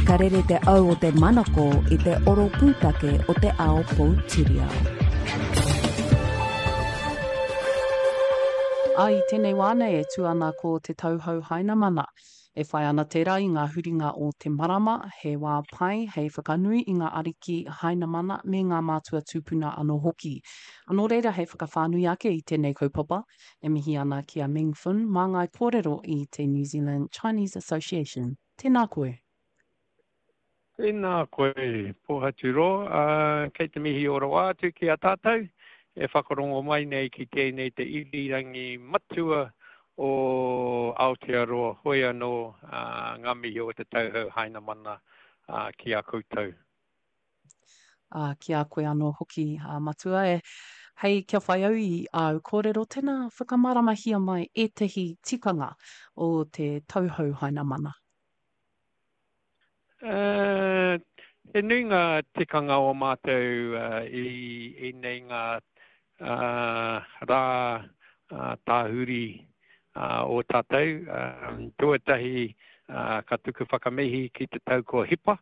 Ka rere te au o te manako I te oro pūtake o te ao Poutireo. Ai, tēnei wāne e tū ana ko te tauhou hainamana. E whai ana tērā I ngā huringa o te marama, he wā pai, hei whakanui I ngā ariki hainamana me ngā mātua tūpuna anō hoki. Anō reira hei whakawhānui ake I tēnei kaupapa, e mihi ana ki a Ming Fun, mā ngai kōrero I te New Zealand Chinese Association. Tēnā koe. Tēnā koe, pōhaturo, kei te mihi ora wātu ki a tātou, e whakarongo mai nei ki tēnei te irirangi matua o Aotearoa, hoi anō ngā mihi o te tauhou hainamana ki a koutou. Ki a koe anō hoki matua e, hei kia whai au I au kōrero, tēnā whakamaramahia mai e tehi tikanga o te tauhou hainamana. He nui ngā tikanga o mātou I nei ngā rā tāhuri o tātou. Tuatahi ka tuku whakamehi ki te tau ko hipa.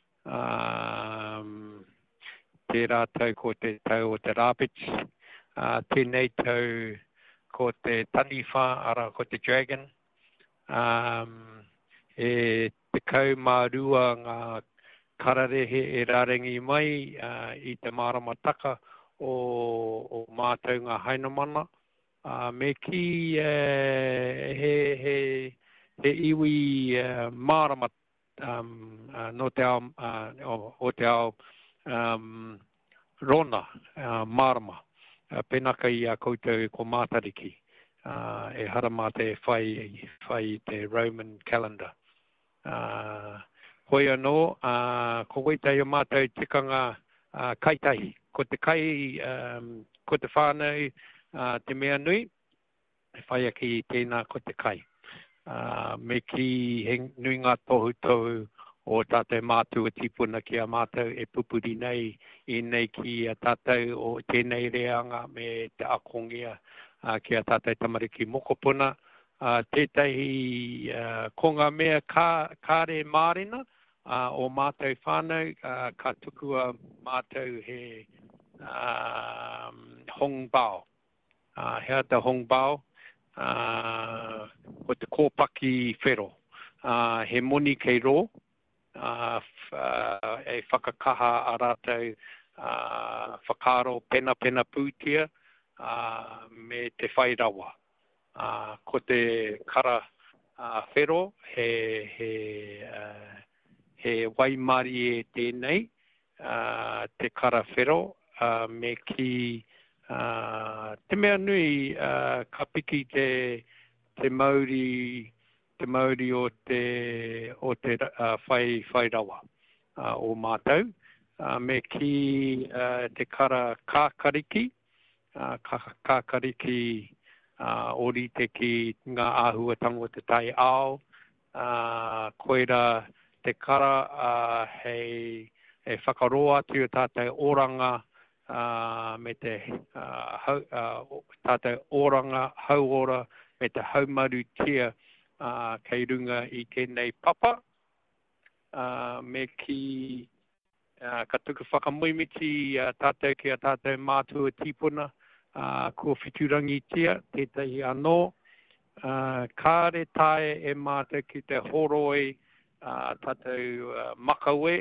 Te rātau ko te tau o te Rapids. Tēnei tau ko te Taniwha, ara ko te Dragon. E te kau mā rua ngā kararehe e rārengi mai I te māramataka o mātou ngā hainamana. Me ki he iwi māramat no te ao, o te ao rona marama. Penaka I a koutou ko mātariki. E haramata e whai te Roman calendar. Hoi anō, ko waitai o mātou tikanga kaitahi. Ko te kai, ko te whānau, te mea nui, e whai aki tēnā ko te kai. Me ki he nui ngā tohu o tātou mātua tipuna ki a mātou e pupuri nei I nei ki a tātou o tēnei reanga me te akongia ki a tātou tamariki mokopuna. Tētahi ko ngā mea kāre mārena o mātou whānau, ka tukua mātou he Hong Bao. Hea te Hong Bao, o te kōpaki whero. He moni kei rō, e whakakaha a rātou whakaro pena pūtia me te whairawa. Ko te kara whero, he waimari e tēnei, te kara whero, me ki te mea nui ka piki te Māori o te whairawa o mātou. Me ki te kara kākariki, kākariki orite ki ngā āhuatango te tai ao. Koera te kara hei whakaroa atu o tātou oranga me te tātou oranga hauora me te haumaru tia kei runga I tēnei papa. Me ki ka tuku whakamuimiti tātou ki a tātou mātua tipuna ko whiturangi tia, tētahi anō. Kāre tae e mātou ki te horoi tātou makawe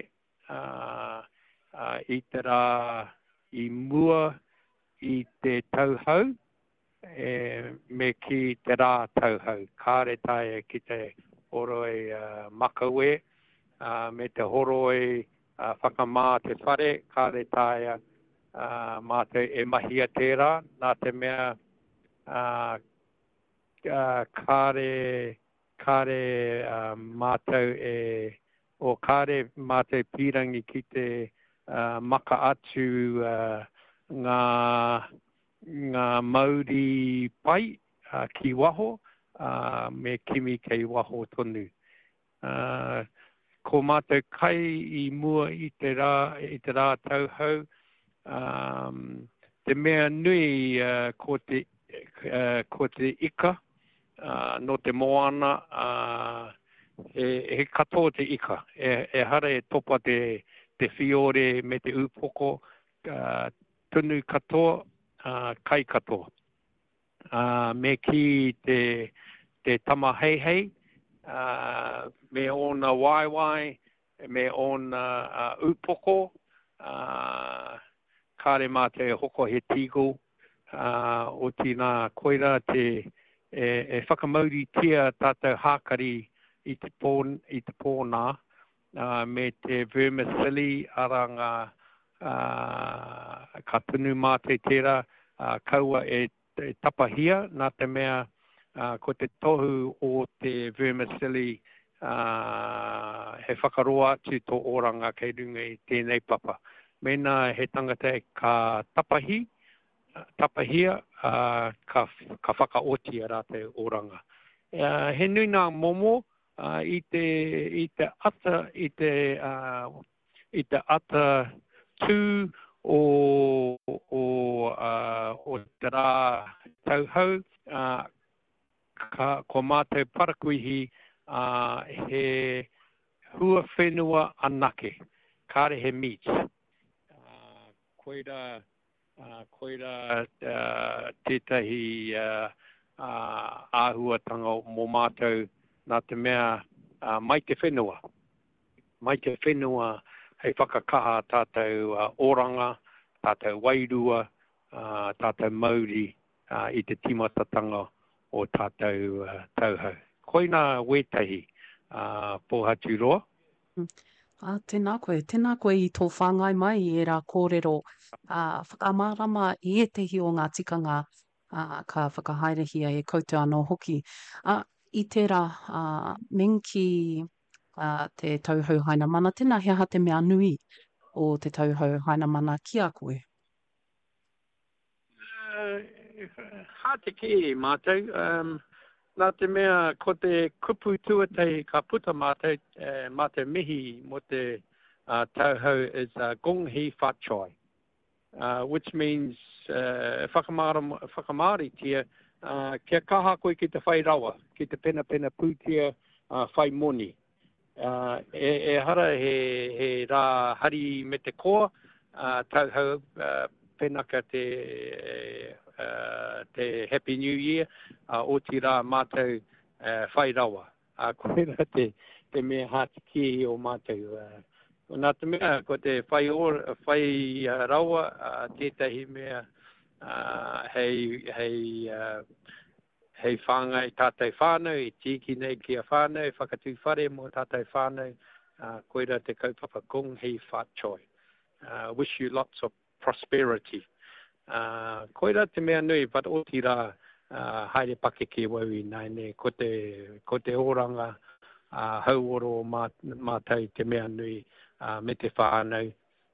I te rā I mua I te tauhau me ki te rā tauhau. Kāre tae ki te horoi makawe me te horoi whakamā te whare. Kāre tae mātou e mahia tērā. Nā te mea kāre mātou kāre mātou pirangi ki te maka atu ngā Māori pai ki waho me kimi kei waho tonu. Ko mātou kai I mua I te rā tauhau. Te mea nui ko te ika no te moana he katoa te ika. Hara e topa te whiore me te upoko, tunu katoa, kai katoa. Me ki te tama hei hei, me ona waiwai, me ona upoko, kare mā te hoko he tigo, o tina koira whakamauri tia tātou hākari i te pōnā, me te vermicelli aranga ka tunu mā te tera, kaua e tapahia, nā te mea ko te tohu o te vermicelli he whakaroa atu tō oranga kei runga i tēnei papa. Mena he tangata e ka tapahia, ka whakaotia rā te oranga. He nui nā momo i te ata tū o te rā tauhau, ko mātou parakuihi he hua whenua anake, kāre he meat. Koira tētahi āhuatanga mō mātou nā te mea mai te whenua. Mai te whenua hei whakakaha tātou oranga, tātou wairua, tātou mauri i te timatatanga o tātou tauhau. Koina wetahi pōhatu roa. Tēnā koe i tō whāngai mai i e rā kōrero whakamārama i etehi o ngā tikanga ka whakahaerehia e koutou anō hoki. I tērā menki te tauhou haina mana, tēnā hea te mea nui o te tauhou haina mana ki a koe? Hā te ki mātou. Nā te mea, ko te kupu tuatei ka puta mātou mihi mo te tauhau is gong hei whachoi, which means whakamāri tia, kia kaha koe ki te whai rawa, ki te pena pūtia whai moni. E hara he rā hari me te koa, tauhau penaka te Happy New Year, o tira mātou whai rawa. Koera te mea hātiki o mātou. Nā te mea, ko te whai rawa, tētahi mea hei whāngai tātou whānau, i tiki nei kia whānau, whakatū whare mō tātou whānau, koera te kaupapa gong hei whachoi. Wish you lots of prosperity. Koira te mea nui, but o tira haere pake ki wau i nai ne, ko te oranga hauoro mātai te mea nui me te whānau.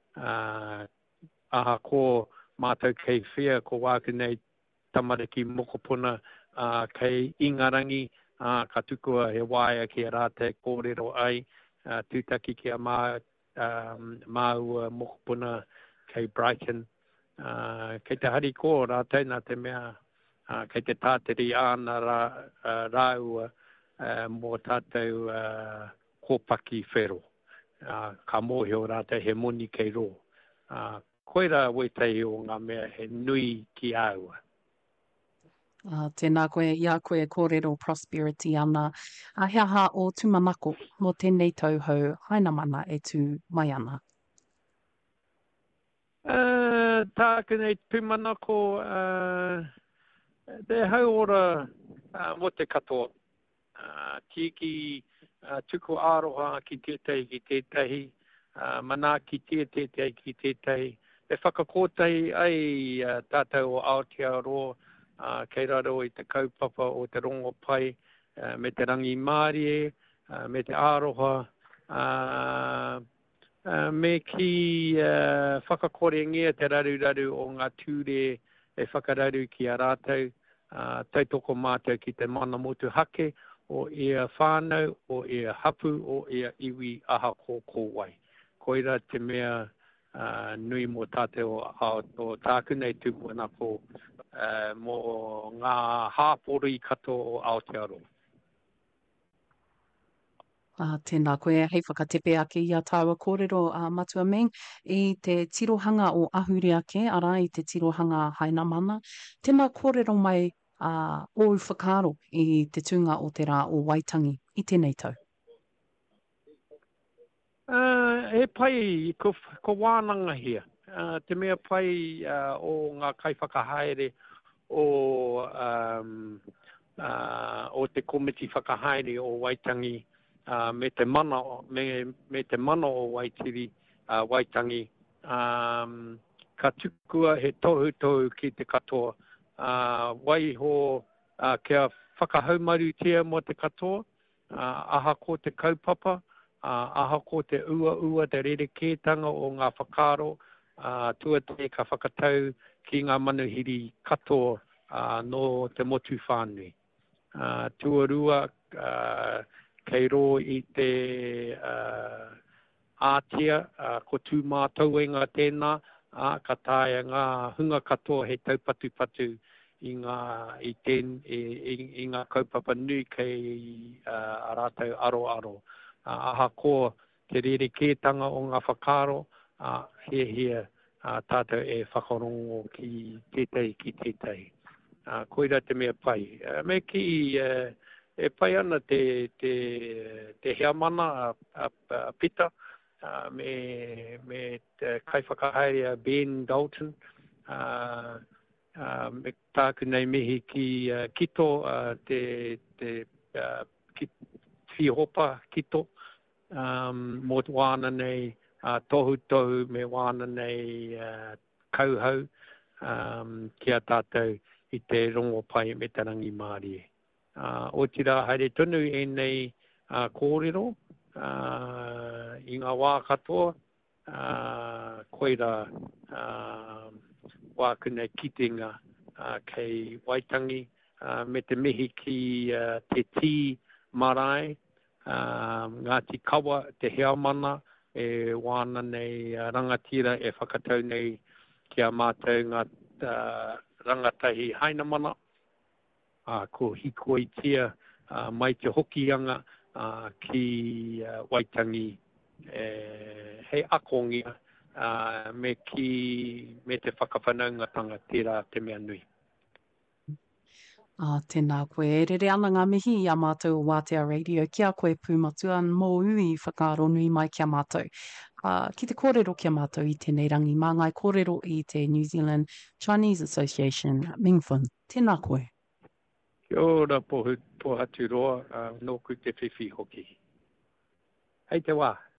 Aha ko mātou kei whia, ko wāku nei tamariki mokopuna kei ingarangi, ka tukua he waia ki a rātai kōrero ai, tūtaki ki a māua mokopuna kei Brighton. Kei te hari ko rātai nā te mea, kei te tāteri āna rāua mō tātou kōpaki whero. Ka mōhio rātai he moni kei rō. Koira wetei o ngā mea he nui ki aua. Tēnā koe, ia koe kōrero prosperity ana. Hea ha o tūmanako mō tēnei tauhou haina mana e tū mai ana. Tāku nei tūmanako, te hauora mo te katoa. Tiki tuku āroha ki tētahi, mana ki tētahi ki tētahi. E whakakōtai ai tātou o Aotearoa, kei raro i te kaupapa o te rongo pai, me te rangi mārie, me te āroha, me ki whakakorengia te raru o ngā ture e whakararu ki a rātou, tautoko mātou ki te mana motu hake, o ia whānau, o ia hapu, o ia iwi aha kō wai. Koira te mea nui mō tātou o tāku nei tūpuanako mō ngā hāpori kato o Aotearoa. Tēnā koe, hei whakatepe ake i a tāua kōrero matua meng i te tirohanga o ahuri ake, ara i te tirohanga hainamana. Tēnā kōrero mai o whakaro i te tunga o te rā o Waitangi i tēnei tau. E pai ko wānanga hia. Te mea pai o ngā kaiwhakahaere o te komiti whakahaere o Waitangi me te mana o Waitiri Waitangi. Ka tukua he tohu ki te katoa. Waiho kia whakahaumarutia mo te katoa. Aha ko te kaupapa. Aha ko te ua te rerekētanga o ngā whakaro, tuatea ka whakatau ki ngā manuhiri katoa no te motu whānui. Tuarua kei ro i te ātia, ko tū mātou e ngā tēnā, ka tāia ngā hunga katoa he taupatu i ngā kaupapa nui kei a rātou aro. Aha ko te rerekētanga o ngā whakaro, hea tātou e whakarongo ki tētai. Koira te mea pai. Me ki e pai ana te hea mana pita, me te kaiwhakahaere Ben Dalton, me tāku nei mihi ki Kito, te whihopa Kito, mō wāna nei tohu me wāna nei kauhau kia tātou i te rongo pai me te rangi Māori. O tira haere tonu e nei kōrero i ngā wā katoa, koira wāku nei kitenga kei Waitangi, me te mihi ki te tī marae, Ngāti Kawa, te heamana, e wāna nei rangatira e whakatau nei kia mātou ngā rangatahi hainamana, ko hiko i tia mai te hokianga ki Waitangi, hei akongia, me te whakawhanaungatanga tērā te mea nui. Tēnā koe. E rere ana ngā mihi i a mātou o Wātea Radio. Kia koe pūmatua mō ui whakaro nui mai kia mātou. Ki te kōrero kia mātou i tēnei rangi. Mā ngai kōrero i te New Zealand Chinese Association, Mingfun. Tēnā koe. Kia ora pohatu roa, nōku te whiwhi hoki. Hei te wā.